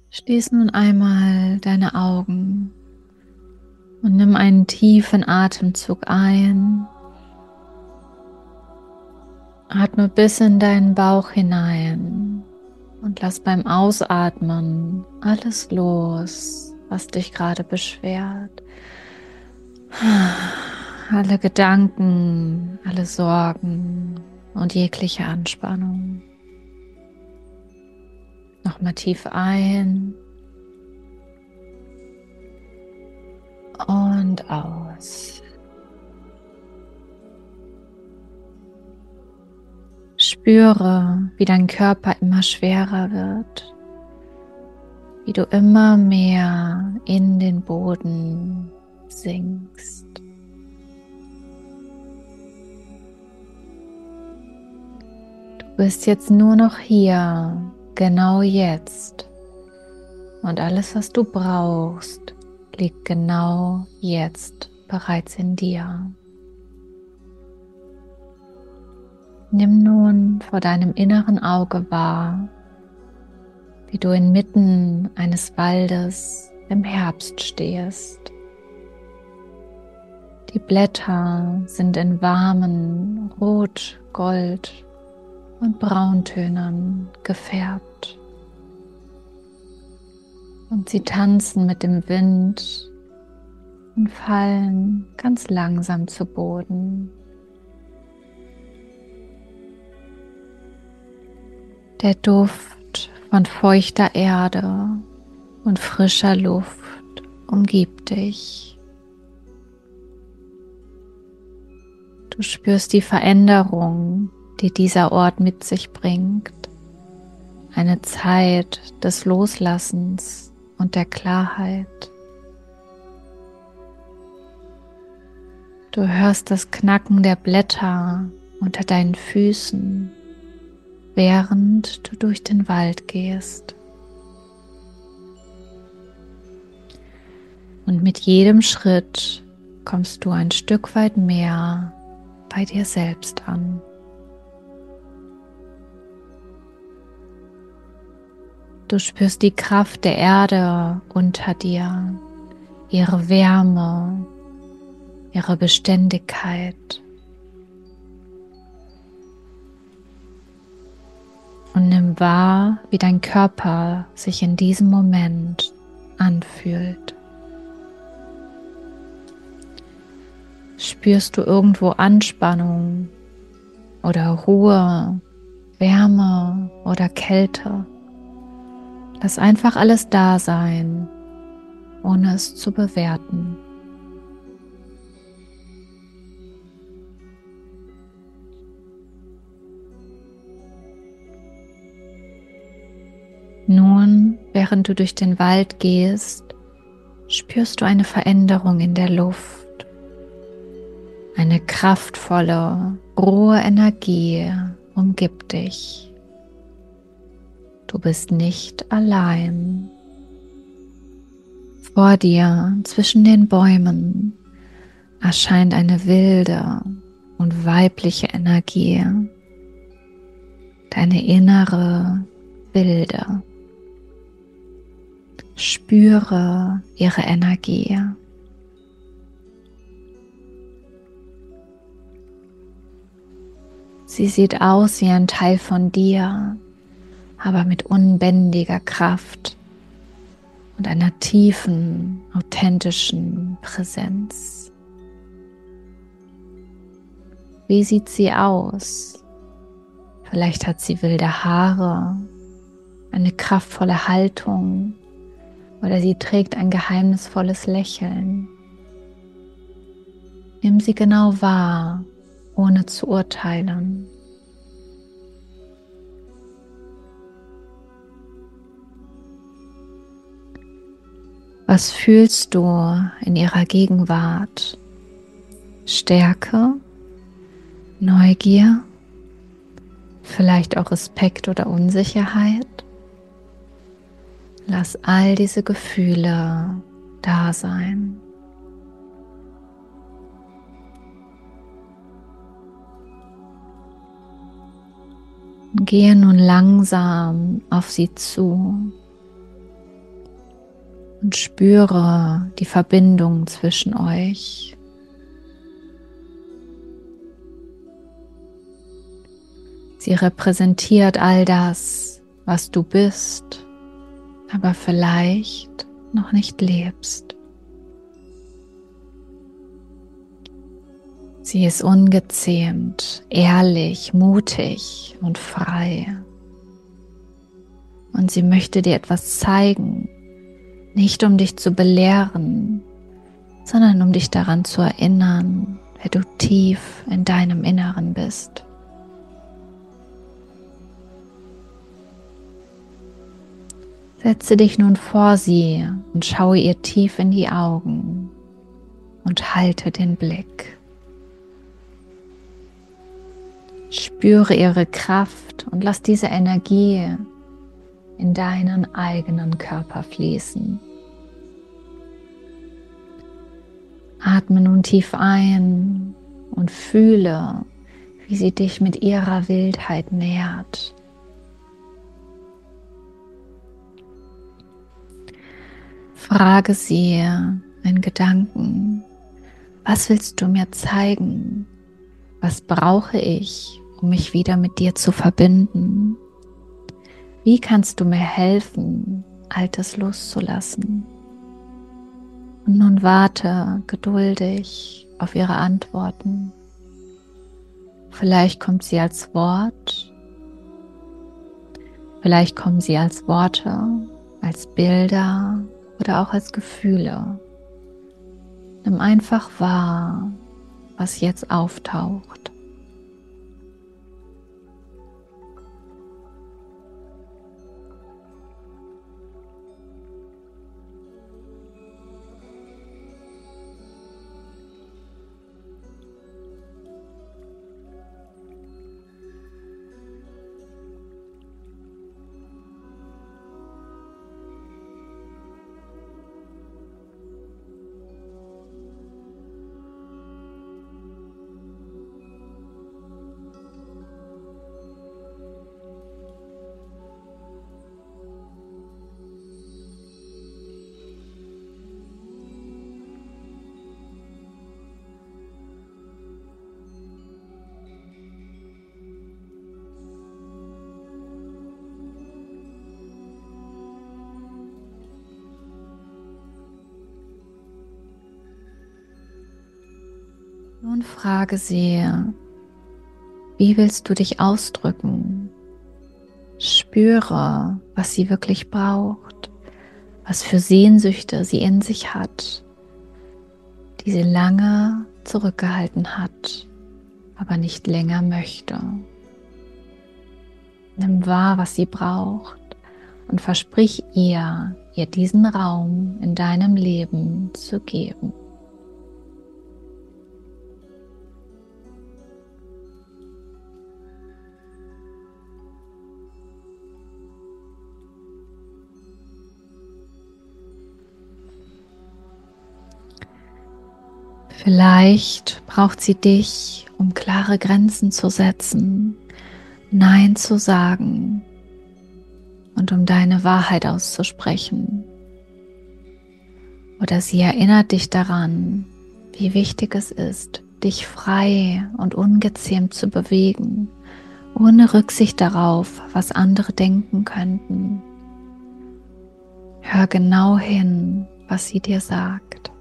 Schließ nun einmal deine Augen und nimm einen tiefen Atemzug ein. Atme bis in deinen Bauch hinein und lass beim Ausatmen alles los, was dich gerade beschwert. Alle Gedanken, alle Sorgen und jegliche Anspannung. Nochmal tief ein und aus. Spüre, wie dein Körper immer schwerer wird, wie du immer mehr in den Boden sinkst. Du bist jetzt nur noch hier, genau jetzt. Und alles, was du brauchst, liegt genau jetzt bereits in dir. Nimm nun vor deinem inneren Auge wahr, wie du inmitten eines Waldes im Herbst stehst. Die Blätter sind in warmen Rot, Gold und Brauntönen gefärbt. Und sie tanzen mit dem Wind und fallen ganz langsam zu Boden. Der Duft von feuchter Erde und frischer Luft umgibt dich. Du spürst die Veränderung, die dieser Ort mit sich bringt. Eine Zeit des Loslassens und der Klarheit. Du hörst das Knacken der Blätter unter deinen Füßen, während du durch den Wald gehst. Und mit jedem Schritt kommst du ein Stück weit mehr bei dir selbst an. Du spürst die Kraft der Erde unter dir, ihre Wärme, ihre Beständigkeit. Und nimm wahr, wie dein Körper sich in diesem Moment anfühlt. Spürst du irgendwo Anspannung oder Ruhe, Wärme oder Kälte? Lass einfach alles da sein, ohne es zu bewerten. Nun, während du durch den Wald gehst, spürst du eine Veränderung in der Luft. Eine kraftvolle, rohe Energie umgibt dich. Du bist nicht allein. Vor dir, zwischen den Bäumen, erscheint eine wilde und weibliche Energie. Deine innere Wilde. Spüre ihre Energie. Sie sieht aus wie ein Teil von dir, aber mit unbändiger Kraft und einer tiefen, authentischen Präsenz. Wie sieht sie aus? Vielleicht hat sie wilde Haare, eine kraftvolle Haltung oder sie trägt ein geheimnisvolles Lächeln. Nimm sie genau wahr, ohne zu urteilen. Was fühlst du in ihrer Gegenwart? Stärke, Neugier, vielleicht auch Respekt oder Unsicherheit? Lass all diese Gefühle da sein. Gehe nun langsam auf sie zu. und spüre die Verbindung zwischen euch. Sie repräsentiert all das, was du bist, aber vielleicht noch nicht lebst. Sie ist ungezähmt, ehrlich, mutig und frei. Und sie möchte dir etwas zeigen, nicht um dich zu belehren, sondern um dich daran zu erinnern, wer du tief in deinem Inneren bist. Setze dich nun vor sie und schaue ihr tief in die Augen und halte den Blick. Spüre ihre Kraft und lass diese Energie in deinen eigenen Körper fließen. Atme nun tief ein und fühle, wie sie dich mit ihrer Wildheit nährt. Frage sie in Gedanken: Was willst du mir zeigen? Was brauche ich, um mich wieder mit dir zu verbinden? Wie kannst du mir helfen, Altes loszulassen? Und nun warte geduldig auf ihre Antworten. Vielleicht kommt sie als Wort, vielleicht kommen sie als Worte, als Bilder oder auch als Gefühle. Nimm einfach wahr, was jetzt auftaucht. Nun frage sie: Wie willst du dich ausdrücken? Spüre, was sie wirklich braucht, was für Sehnsüchte sie in sich hat, die sie lange zurückgehalten hat, aber nicht länger möchte. Nimm wahr, was sie braucht und versprich ihr diesen Raum in deinem Leben zu geben. Vielleicht braucht sie dich, um klare Grenzen zu setzen, Nein zu sagen und um deine Wahrheit auszusprechen. Oder sie erinnert dich daran, wie wichtig es ist, dich frei und ungezähmt zu bewegen, ohne Rücksicht darauf, was andere denken könnten. Hör genau hin, was sie dir sagt.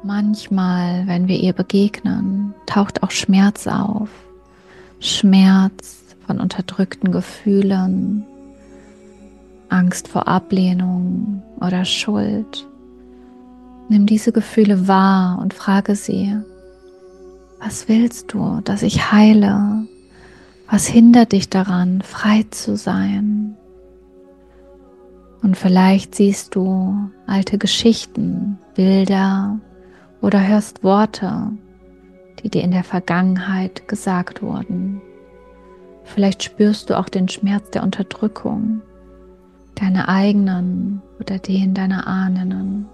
Manchmal, wenn wir ihr begegnen, taucht auch Schmerz auf. Schmerz von unterdrückten Gefühlen, Angst vor Ablehnung oder Schuld. Nimm diese Gefühle wahr und frage sie: Was willst du, dass ich heile? Was hindert dich daran, frei zu sein? Und vielleicht siehst du alte Geschichten, Bilder oder hörst Worte, die dir in der Vergangenheit gesagt wurden. Vielleicht spürst du auch den Schmerz der Unterdrückung, deine eigenen oder den deiner Ahnen.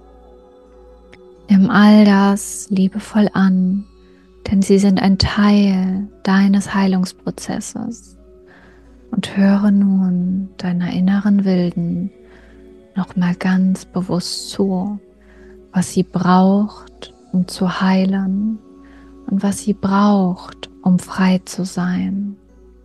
Nimm all das liebevoll an, denn sie sind ein Teil deines Heilungsprozesses. Und höre nun deiner inneren Wilden nochmal ganz bewusst zu, was sie braucht, um zu heilen und was sie braucht, um frei zu sein.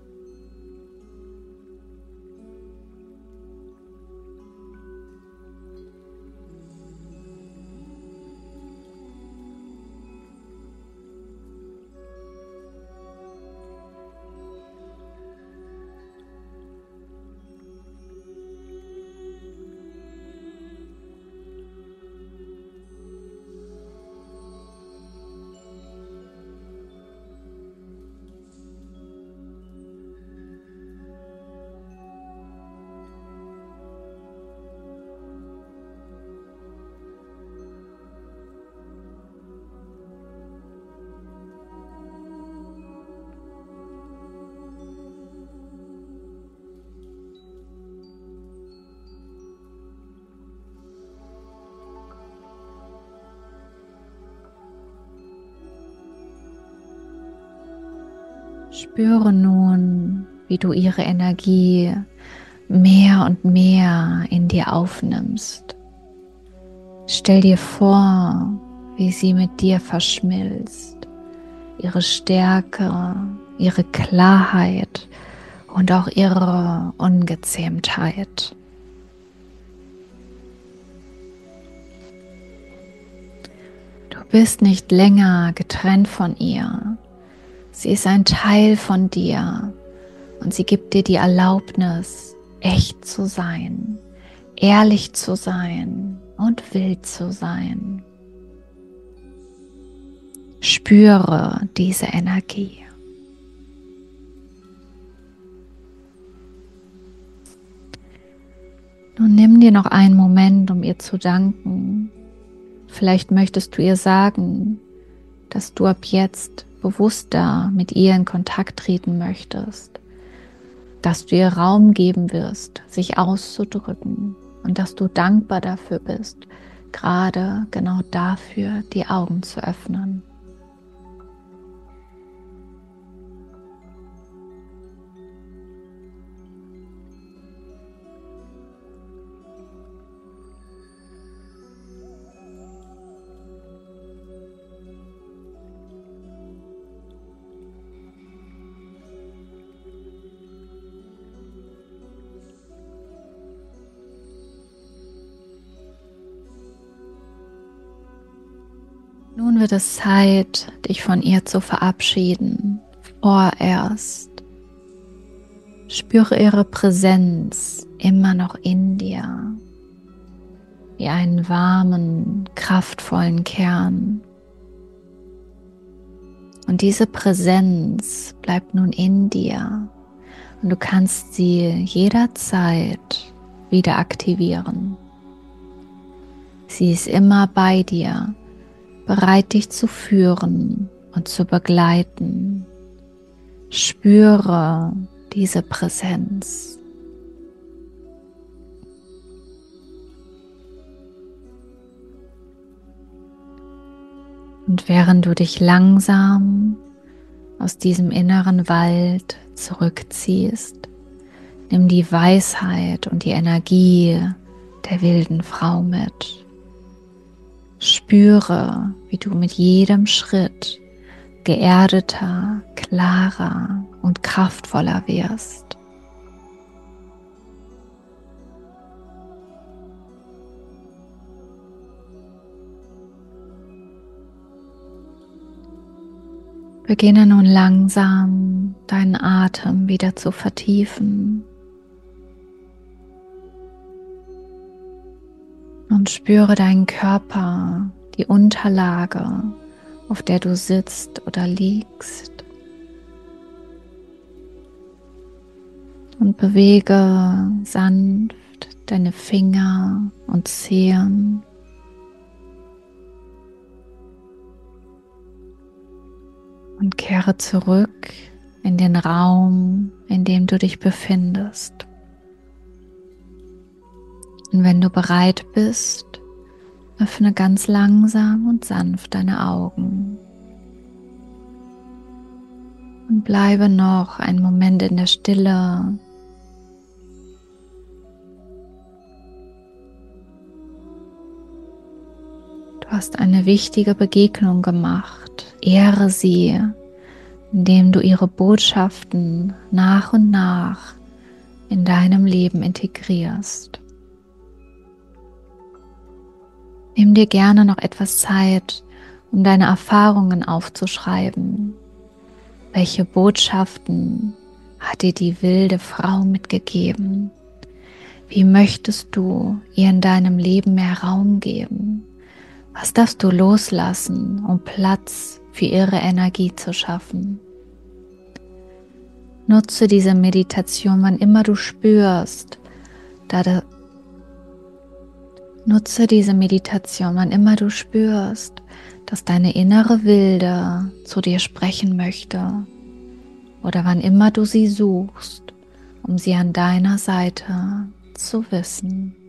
Spüre nun, wie du ihre Energie mehr und mehr in dir aufnimmst. Stell dir vor, wie sie mit dir verschmilzt. Ihre Stärke, ihre Klarheit und auch ihre Ungezähmtheit. Du bist nicht länger getrennt von ihr. Sie ist ein Teil von dir und sie gibt dir die Erlaubnis, echt zu sein, ehrlich zu sein und wild zu sein. Spüre diese Energie. Nun nimm dir noch einen Moment, um ihr zu danken. Vielleicht möchtest du ihr sagen, dass du ab jetzt bewusster mit ihr in Kontakt treten möchtest, dass du ihr Raum geben wirst, sich auszudrücken und dass du dankbar dafür bist, gerade genau dafür die Augen zu öffnen. Nun wird es Zeit, dich von ihr zu verabschieden. Vorerst spüre ihre Präsenz immer noch in dir, wie einen warmen, kraftvollen Kern. Und diese Präsenz bleibt nun in dir und du kannst sie jederzeit wieder aktivieren. Sie ist immer bei dir, bereit dich zu führen und zu begleiten. Spüre diese Präsenz. Und während du dich langsam aus diesem inneren Wald zurückziehst, nimm die Weisheit und die Energie der wilden Frau mit. Spüre, wie du mit jedem Schritt geerdeter, klarer und kraftvoller wirst. Beginne nun langsam deinen Atem wieder zu vertiefen und spüre deinen Körper, die Unterlage, auf der du sitzt oder liegst. Und bewege sanft deine Finger und Zehen. Und kehre zurück in den Raum, in dem du dich befindest. Und wenn du bereit bist, öffne ganz langsam und sanft deine Augen. Und bleibe noch einen Moment in der Stille. Du hast eine wichtige Begegnung gemacht. Ehre sie, indem du ihre Botschaften nach und nach in deinem Leben integrierst. Nimm dir gerne noch etwas Zeit, um deine Erfahrungen aufzuschreiben. Welche Botschaften hat dir die wilde Frau mitgegeben? Wie möchtest du ihr in deinem Leben mehr Raum geben? Was darfst du loslassen, um Platz für ihre Energie zu schaffen? Nutze diese Meditation, wann immer du spürst, dass deine innere Wilde zu dir sprechen möchte oder wann immer du sie suchst, um sie an deiner Seite zu wissen.